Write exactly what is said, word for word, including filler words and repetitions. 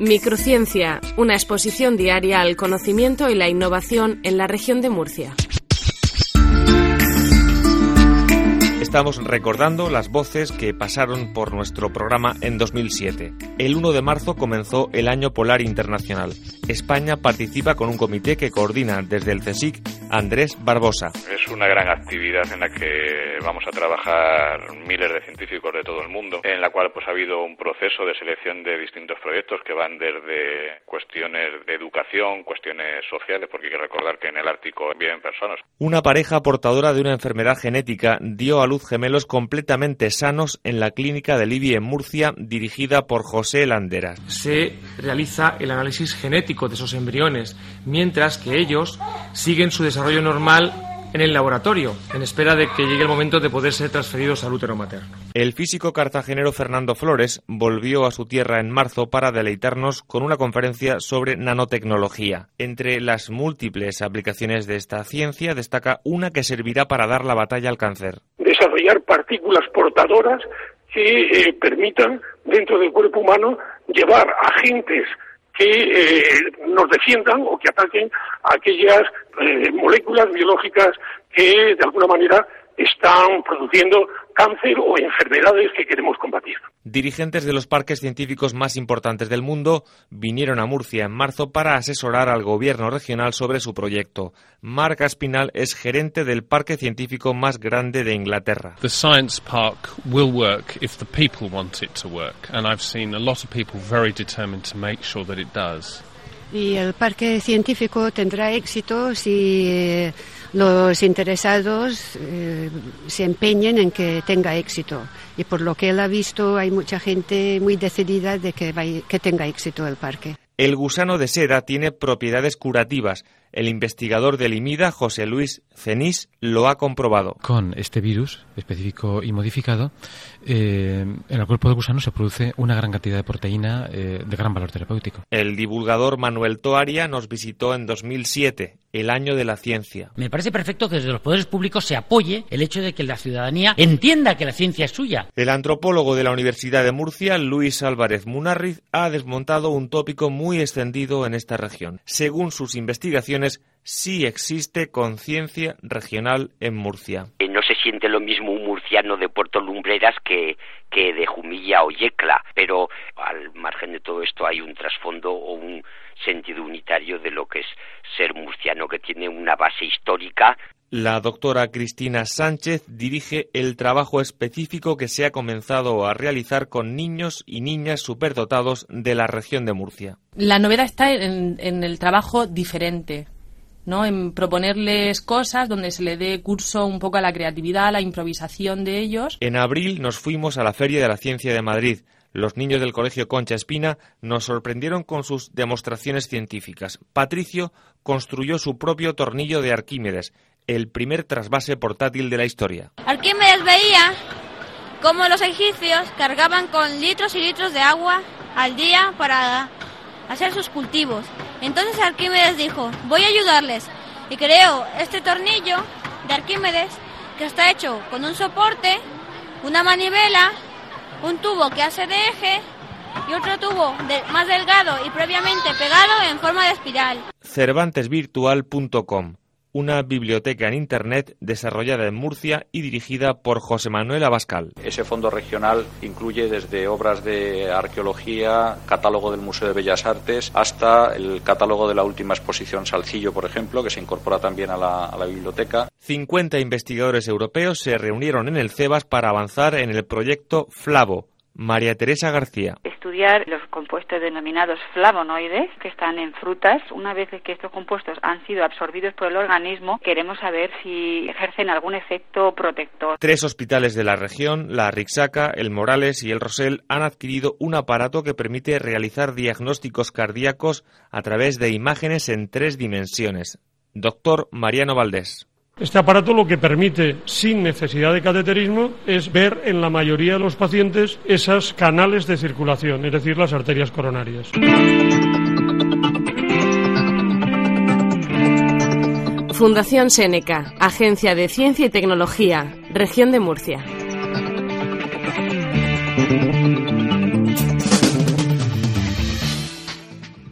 Microciencia, una exposición diaria al conocimiento y la innovación en la región de Murcia. Estamos recordando las voces que pasaron por nuestro programa en dos mil siete. El uno de marzo comenzó el Año Polar Internacional. España participa con un comité que coordina desde el CSIC Andrés Barbosa. Es una gran actividad en la que vamos a trabajar miles de científicos de todo el mundo, en la cual pues ha habido un proceso de selección de distintos proyectos que van desde cuestiones de educación, cuestiones sociales, porque hay que recordar que en el Ártico viven personas. Una pareja portadora de una enfermedad genética dio a luz gemelos completamente sanos en la clínica del I B I en Murcia, dirigida por José Landeras. Se realiza el análisis genético de esos embriones, mientras que ellos siguen su desarrollo normal en el laboratorio, en espera de que llegue el momento de poder ser transferidos al útero materno. El físico cartagenero Fernando Flores volvió a su tierra en marzo para deleitarnos con una conferencia sobre nanotecnología. Entre las múltiples aplicaciones de esta ciencia destaca una que servirá para dar la batalla al cáncer. Desarrollar partículas portadoras que eh, permitan dentro del cuerpo humano llevar agentes que eh, nos defiendan o que ataquen a aquellas eh, moléculas biológicas que de alguna manera están produciendo cáncer o enfermedades que queremos combatir. Dirigentes de los parques científicos más importantes del mundo vinieron a Murcia en marzo para asesorar al gobierno regional sobre su proyecto. Marc Aspinall es gerente del parque científico más grande de Inglaterra. The science park will work if the people want it to work, and I've seen a lot of people very determined to make sure that it does. Y el parque científico tendrá éxito si eh, los interesados eh, se empeñen en que tenga éxito. Y por lo que él ha visto, hay mucha gente muy decidida de que, vaya, que tenga éxito el parque. El gusano de seda tiene propiedades curativas. El investigador del IMIDA, José Luis Cenís, lo ha comprobado. Con este virus específico y modificado, eh, en el cuerpo del gusano se produce una gran cantidad de proteína eh, de gran valor terapéutico. El divulgador Manuel Toaria nos visitó en dos mil siete, el año de la ciencia. Me parece perfecto que desde los poderes públicos se apoye el hecho de que la ciudadanía entienda que la ciencia es suya. El antropólogo de la Universidad de Murcia, Luis Álvarez Munarriz, ha desmontado un tópico muy extendido en esta región. Según sus investigaciones, sí existe conciencia regional en Murcia. No se siente lo mismo un murciano de Puerto Lumbreras que, que de Jumilla o Yecla, pero al margen de todo esto hay un trasfondo o un sentido unitario de lo que es ser murciano, que tiene una base histórica. La doctora Cristina Sánchez dirige el trabajo específico que se ha comenzado a realizar con niños y niñas superdotados de la región de Murcia. La novedad está en, en el trabajo diferente, ¿no? En proponerles cosas donde se le dé curso un poco a la creatividad, a la improvisación de ellos. En abril nos fuimos a la Feria de la Ciencia de Madrid. Los niños del Colegio Concha Espina nos sorprendieron con sus demostraciones científicas. Patricio construyó su propio tornillo de Arquímedes, el primer trasvase portátil de la historia. Arquímedes veía cómo los egipcios cargaban con litros y litros de agua al día para hacer sus cultivos. Entonces Arquímedes dijo, voy a ayudarles, y creó este tornillo de Arquímedes que está hecho con un soporte, una manivela, un tubo que hace de eje y otro tubo de, más delgado y previamente pegado en forma de espiral. cervantes virtual punto com, una biblioteca en Internet desarrollada en Murcia y dirigida por José Manuel Abascal. Ese fondo regional incluye desde obras de arqueología, catálogo del Museo de Bellas Artes, hasta el catálogo de la última exposición Salcillo, por ejemplo, que se incorpora también a la, a la biblioteca. cincuenta investigadores europeos se reunieron en el CEBAS para avanzar en el proyecto Flavo. María Teresa García. Estudiar los compuestos denominados flavonoides que están en frutas. Una vez que estos compuestos han sido absorbidos por el organismo, queremos saber si ejercen algún efecto protector. Tres hospitales de la región, la Rixaca, el Morales y el Rosell, han adquirido un aparato que permite realizar diagnósticos cardíacos a través de imágenes en tres dimensiones. Doctor Mariano Valdés. Este aparato lo que permite, sin necesidad de cateterismo, es ver en la mayoría de los pacientes esos canales de circulación, es decir, las arterias coronarias. Fundación Seneca, Agencia de Ciencia y Tecnología, Región de Murcia.